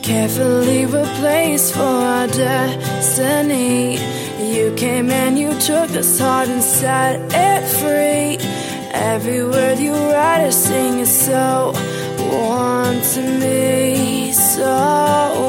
carefully replaced for our destiny. You came and you took this heart and set it free. Every word you write or sing is so warm to me, so